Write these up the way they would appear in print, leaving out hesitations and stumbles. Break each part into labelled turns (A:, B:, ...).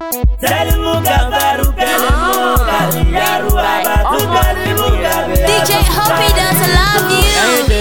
A: DJ Hoppy does love you.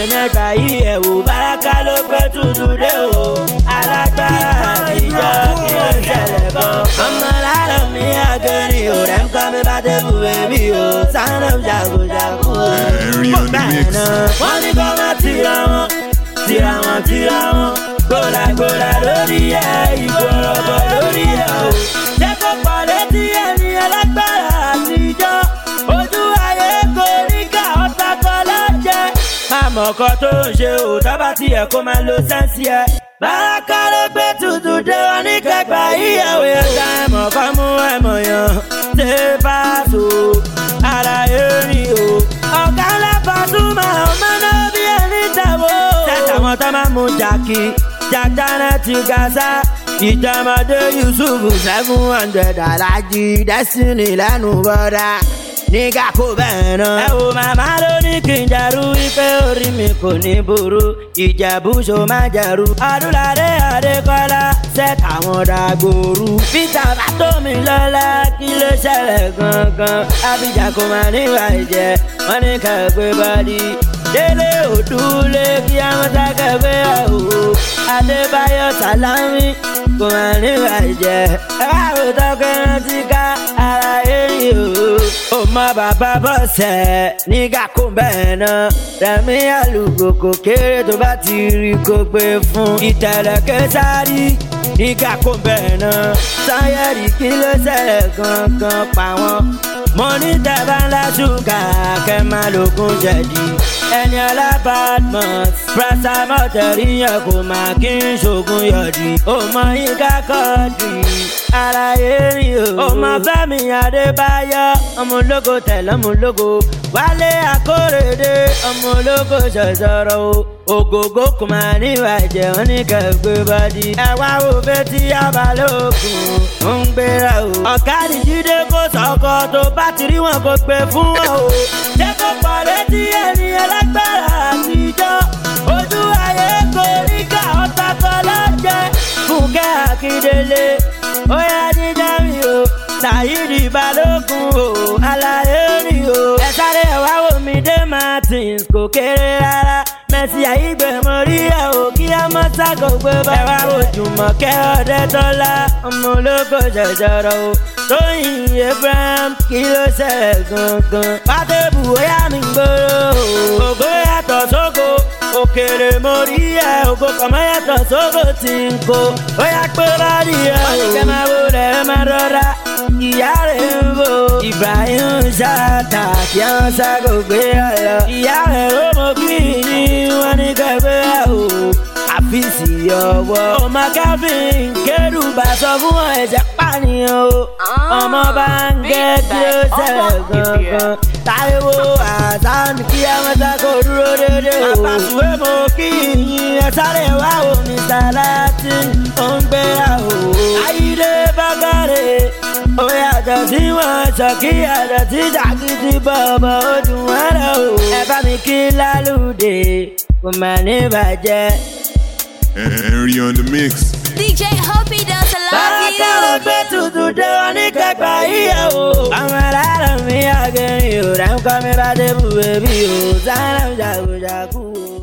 B: Gola lórí ẹ̀, ìgbọ̀rọ̀bọ̀ lórí ẹ̀ o. Jẹ́ kó pọ̀ létí ẹni ẹlẹ́gbẹ̀rẹ̀ àtijọ́. Ojú ayé kò ní ká ọ̀tá kan lọ́jẹ́. Àmọ̀kọ́ tó ń ṣe ò tábà tiẹ̀ kó máa lo sẹ́ǹsì ẹ̀. Báràkà ló gbé tutù dé wọn ní kẹgbà ìyàwó ẹ̀ka ẹ̀mọ̀kọ́ mú ẹ̀mọ̀ yàn. Ṣé Paso àlàyé rí o? Ọ̀gá ńlá Pasuma ọmọ náà bí ẹni tẹ̀wọ́. Ṣẹ́ta wọn tó máa mú jàkí. Jàdánà ti Gaza, ìjàmọ̀dé Yusuf 700 Alájí Destiny lẹ́nu bọ́dá. Nígbà kó bẹ́ẹ̀ náà. Ẹ wo màmá ló ní kí n jàrú wípé orí mi kò ní burú. Ìjẹ̀bú ṣo máa jẹ̀rú. Ọdúnládé Adékọ́lá ṣẹ́ta àwọn dàgbòrú. Peter Batomi lọ́lá kí ló ṣẹlẹ̀ gangan. Abidjan kò máa níwà ìjẹ́, wọ́n ní kẹ̀gbẹ́ bọ́dí. Délé Òdúlé kí àwọn sákẹ̀gbẹ́ ẹ̀ o. Adébáyọ̀ Sàlámì kò máa níwà ìjẹ́. Ẹ wá rò tọ́kẹ́ rántí ká ara yéyìn o. Ó mọ bàbá bọ́sẹ̀ nígbà kó bẹ́ẹ̀ náà. Rẹ̀mí àlùkò kò kéré tó bá ti rí kó gbé fún. Ìtẹ̀lẹ̀ Késárì nígbà kó bẹ́ẹ̀ náà. Sanyẹ̀rì kí ló ṣẹlẹ̀ gangan pa wọ́n. Mo ní tẹ̀bá ńlá ṣúgà kẹ́ máa lògùn jẹ̀dí. Ẹni ọlá Badmus Prasamọ́ tẹ̀rí yẹn kò máa kí n ṣògùn yọ̀dí. Ó mọ Yínká Quadri àlàyé rí o. Ó mọ Fẹ́mi Adébáyọ̀ ọmọ ológo tẹ̀lé ọmọ ológo. Wálé Akórèdé ọmọ ológo ṣọ̀ṣọ̀rọ̀ o. Ògògó kò máa níwà ìjẹ́ wọn ní kẹ̀gbẹ́ bọ́dí. Ẹ wá wo Fẹ́tí Abalógun ó ń gbéra o. Ọ̀kadì Jídé kò sọ̀kọ tó bá ti rí wọn kò gbé fún wọn o. Jẹ́ kó pọ̀ létí ẹni ẹlẹ́gbẹ̀rẹ̀ àtijọ́. Ojú ayé kò ní ká ọ̀tá kan lọ́jẹ́. Fúnkẹ́ Akíndélé ó yá jíjá mi o. Sàyídì Balógun o, àlàyé rí o. Ẹ sáré wá wò mí dé Martins kò kéré rárá. Mercy Aigbe mo rí ẹ o kí ẹ mọ́ ságo gbé bá. Ẹ wá wo Jùmọ̀kẹ́ Ọdẹ́tọ́lá ọmọ ológo ṣẹ̀ṣọ̀rọ̀ o. Tóyìn Abraham kí ló ṣẹlẹ̀ gangan. Pátébù ó yá mi gbòòrò o. Ògo yàtọ̀ sógo òkèrè mo rí ẹ. Ògo kọ̀mọ́ yàtọ̀ sógo tí ń kó. Ó yá pé bọ́ọ̀lì ẹ o. Wọ́n ní kẹ́ máa wo rẹ̀ ẹ máa rọra. Ìyá rẹ̀ ń bò Ibrahim Ṣáàtà kí wọ́n ságo gbé ọ lọ. Ìyá rẹ̀ ló mọ kí ni wọ́n ní kẹgbẹ́ o. Àfíìsì ọwọ́ ọmọ Kevin Kérúbà sọ fún wọn ẹ̀jẹ̀ pànìyàn o. Ọmọ bá ń gẹ́ kí ó ṣẹlẹ̀ gangan. Táíwò Hasan kí àwọn sáko dúró dédé o. Àpàṣùwé mo kí yín ẹ sáré wá o. Mr. Latin ó ń gbéra o. Ayídé Bákàrẹ̀ ó yàtọ̀ sí wọn ṣọ̀kí yàtọ̀ sí jàgídí bọ̀bọ̀ ó dùn wọ́n lọ o. Ẹ bá mi kí Lálùdé kò mà ní bàjẹ́.
C: Henry on the mix.
A: DJ Hoppy does love you.
B: Báràkà ló gbé tutù dé wọn ní kẹgbà ìyàwó. Àwọn aláàrọ̀ mi àgẹ̀rìn ò rẹ̀ ń kọ́ mi bá dé bùbẹ̀ bí o. Sáyẹn náà jàgùjàgù o.